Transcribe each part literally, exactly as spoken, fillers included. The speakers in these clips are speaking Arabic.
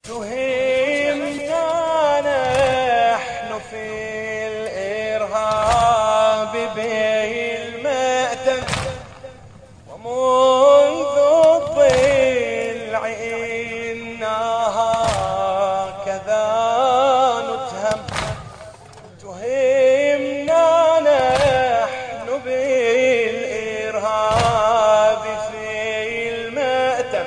تهمنا نحن في الإرهاب بالمأتم ومنذ الضلع إنها كذا نتهم. تهمنا نحن بالإرهاب في المأتم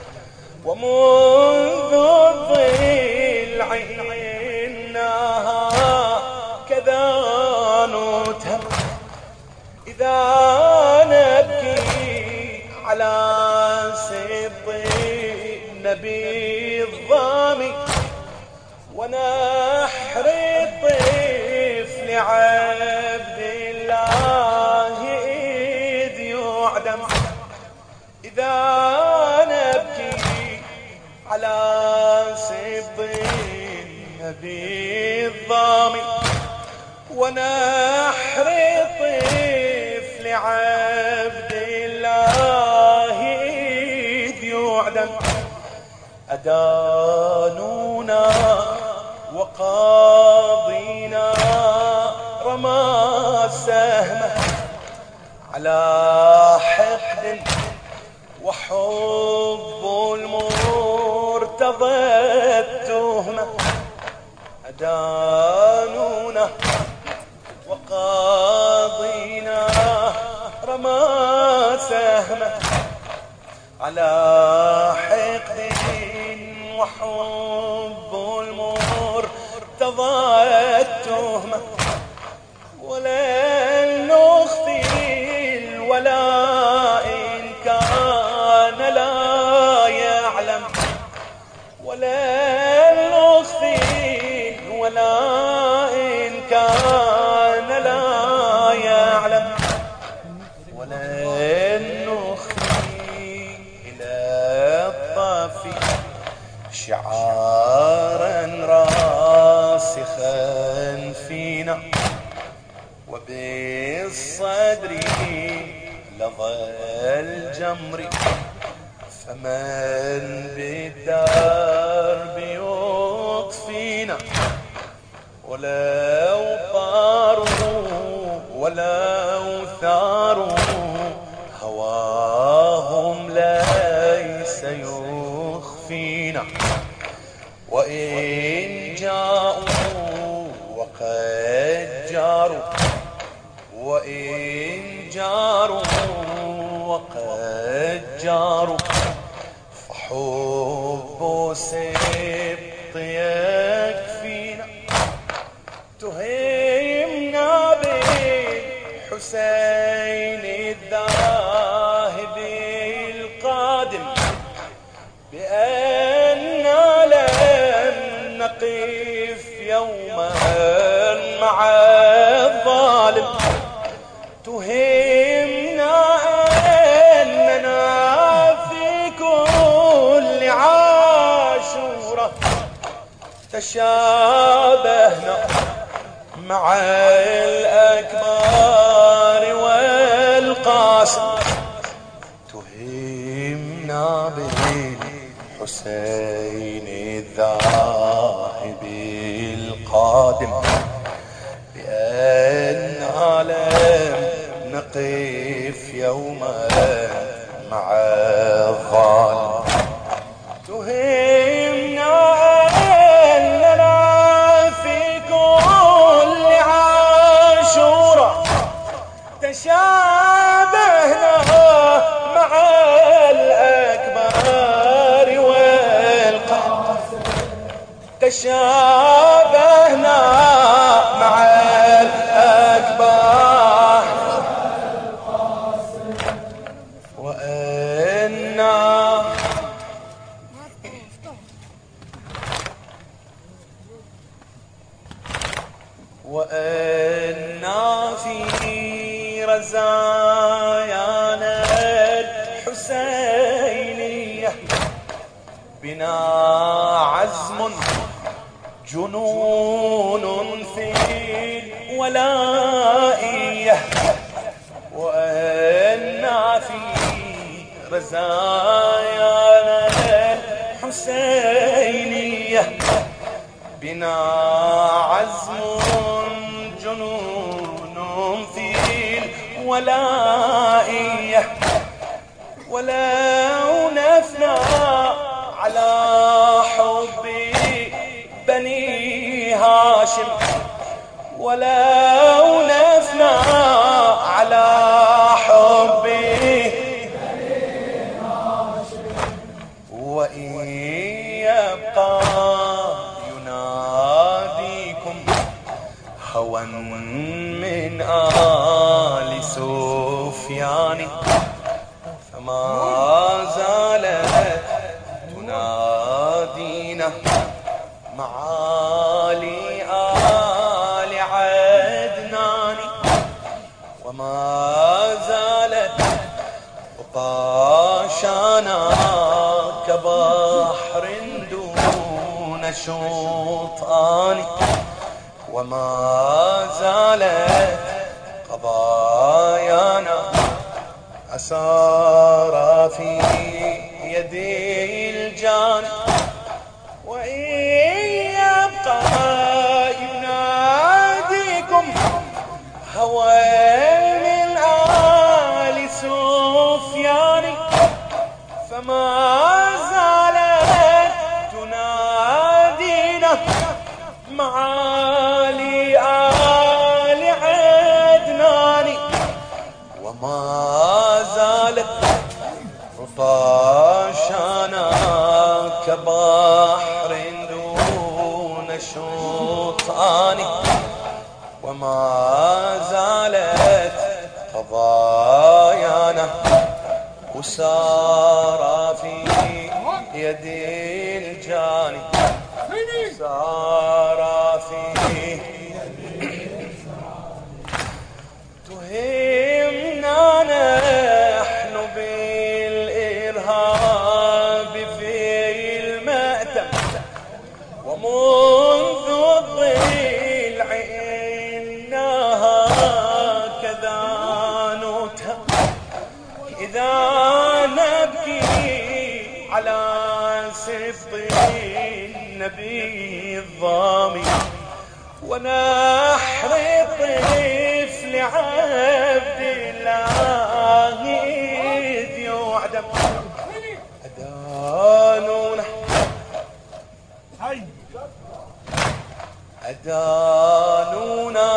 ومنذ الضلع إنها كذا نتهم. إذا نبكي على سبط النبي الضامي ونحر الطفل عبد الله إذ يعدم. إذا نبكي على سبط النبي الضامي ونحر الطفل عبد الله إذ يعدم. أدانونا وقاضينا رمى سهمه على حقد وحب المرتضى التهمة. أدانونا وقاضينا رمى سهمه على حقد وحب المرتضى التهمة. ولن نخفي الولاء إن كان لا يعلم. ولن نخفي الولاء إن كان لا يعلم. ولن نخفي إلى الطافي شعارا راسخا فينا وبالصدر لظى الجمر. فمن بالدرب يطفينا ولو طاروا ولو ثاروا هواهم ليس يخفينا. وإن جاءوا وقد جاروا وإن جاروا وقد جاروا فحب سبط يكفينا. تهمنا بالحسين الذاهب القادم بأننا لم نقف يوما مع الظالم. تهمنا أننا في كل عاشورة تشابهنا مع الأكبار والقاسم. تهمنا بالحسين الذاهب القادم بأننا لم نقف يوما مع الظالم. تهمنا أننا في كل عاشورة تشابهنا مع الأكبار والقاسم. تشابهنا مع الأكبار وأنا وأنا في رزايانا الحسينية بنا عزم جنون في الولائية. وأنا في رزايانا الحسينية ولائية بنا عزم جنون في الولائية ولو نفنا على حب بني هاشم ولو نفنا على حب بني هاشم وإن يبقى يناديكم هوى من آل سفيان فما زالت تنادينا معالي آل عدنان وما زالت وطاشانا كبحر دون شوطان وما زالت قضايانا أسارى في يدي الجان وإن يبقى يناديكم هوى من آل سفيان فما زالت تنادينا معالي آل عدنان وما زالت رطاشانا كبحر دون شوطان وما زالت قضايانا وسارى في يدي الجاني سارى في تهمنا نحن بالإرهاب في المأتم ومنذ الضلع إنها كذا نتهم إذا نبكي على سبط النبي الضامي ونحر طفل عبد الله إذ يعدم أدانونا أدانونا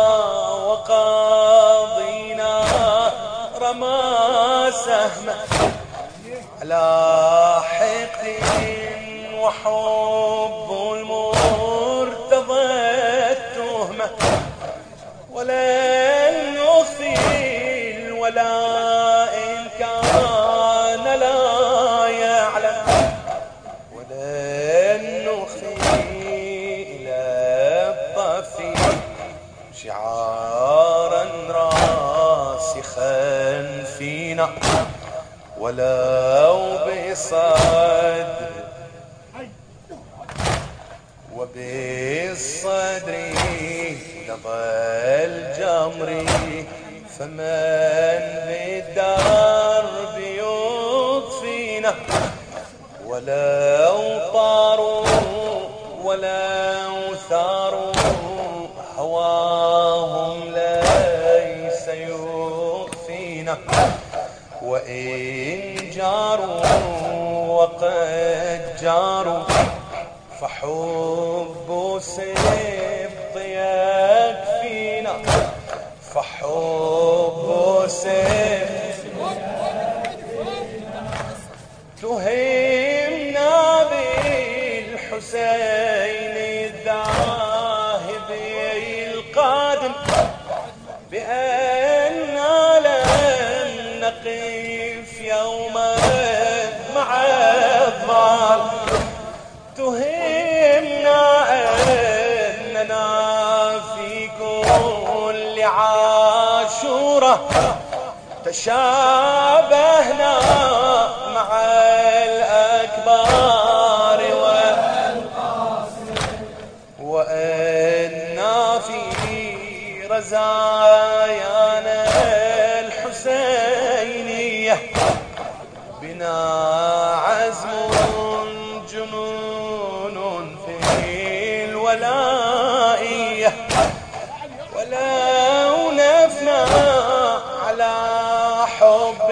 وقاضينا رمى سهمه على حقد وحب المرتضى التهمة ولن نخفي ولا إن كان لا يعلم ولن نخفي إلى الطفي شعارا راسخا فينا ولو بصدر وبالصدر لظى الجمر فمن بالدرب يطفينا ولو طاروا ولو ثاروا هواهم ليس يخفينا وإن جاروا وقد جاروا فحب سبط يكفينا فحب سبط تهمنا بالحسين الذاهب القادم بأننا لن نقف يوما مع الضال تهمنا أننا في كل عاشورة تشابهنا مع الأكبار وأننا في رزايانا الحسينية بنا عزم جنون ولائيه، ولو نفنا على حب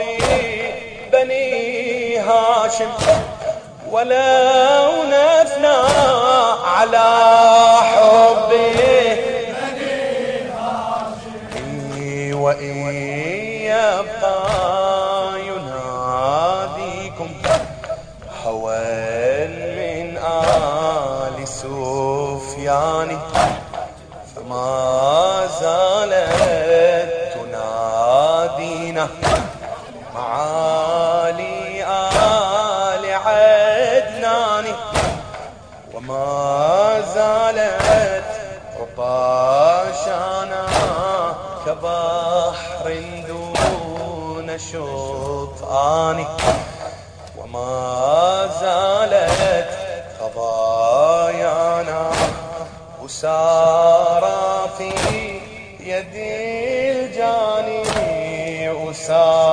بني هاشم، ولو نفنا على حب بني هاشم، وإن يبقى يناديكم هوى من آل سفيان، فما زالت تنادينا معالي آل عدنان، وما زالت عطاشانا كبحر دون شطآن، وما زالت قضايانا أسارى في يد الجاني، أسارى